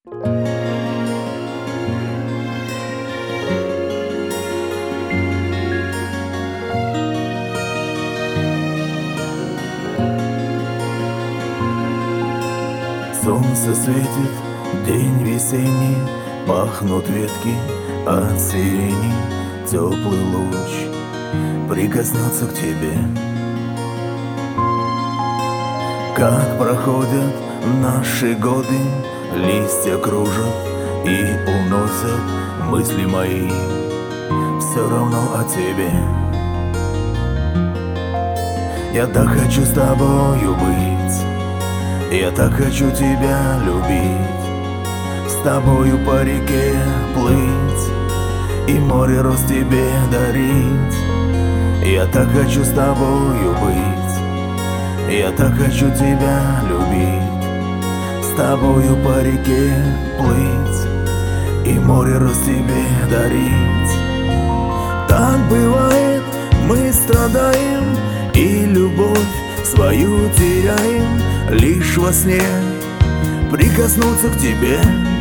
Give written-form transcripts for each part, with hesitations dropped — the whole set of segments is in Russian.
Солнце светит, день весенний, пахнут ветки от сирени. Теплый луч прикоснется к тебе. Как проходят наши годы, листья кружат и уносят мысли мои. Все равно о тебе. Я так хочу с тобою быть, я так хочу тебя любить, с тобою по реке плыть и море роз тебе дарить. Я так хочу с тобою быть, я так хочу тебя любить, с тобою по реке плыть и море роз тебе дарить. Так бывает, мы страдаем и любовь свою теряем, лишь во сне прикоснуться к тебе.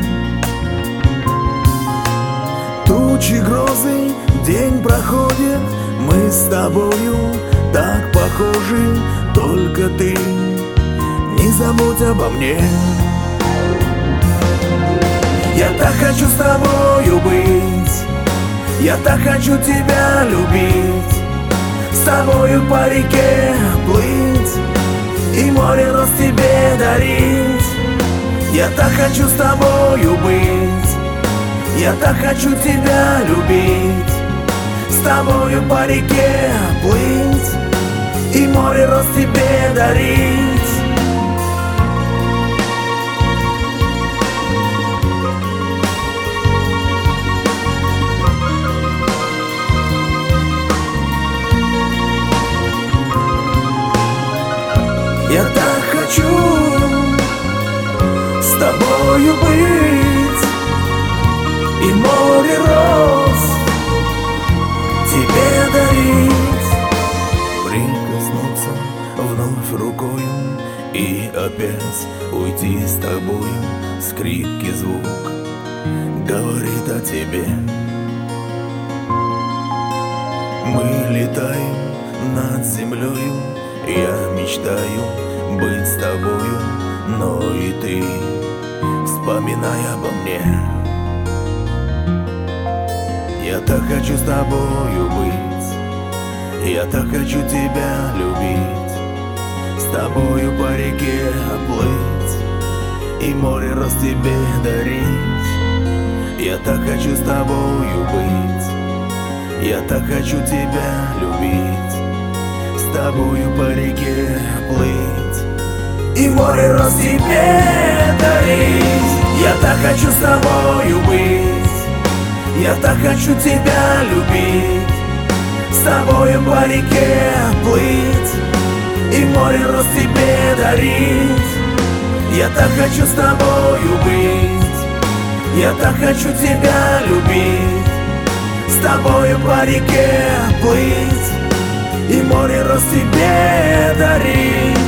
Тучи, грозы, день проходит, мы с тобою так похожи, только ты не забудь обо мне. Я так хочу с тобою быть, я так хочу тебя любить, с тобою по реке плыть и море роз тебе дарить. Я так хочу с тобою быть, я так хочу тебя любить, с тобою по реке плыть и море роз тебе дарить. Я так хочу с тобою быть и море роз тебе дарить. Прикоснуться вновь рукою и опять уйти с тобою. Скрипки звук говорит о тебе. Мы летаем над землею, я мечтаю быть с тобою, но и ты вспоминай обо мне. Я так хочу с тобою быть, я так хочу тебя любить, с тобою по реке плыть и море роз тебе дарить. Я так хочу с тобою быть, я так хочу тебя любить, с тобою по реке плыть и море роз тебе дарить. Я так хочу с тобою быть, я так хочу тебя любить, с тобою по реке плыть и море роз тебе дарить. Я так хочу с тобою быть, я так хочу тебя любить, с тобою по реке плыть и море роз тебе дарить.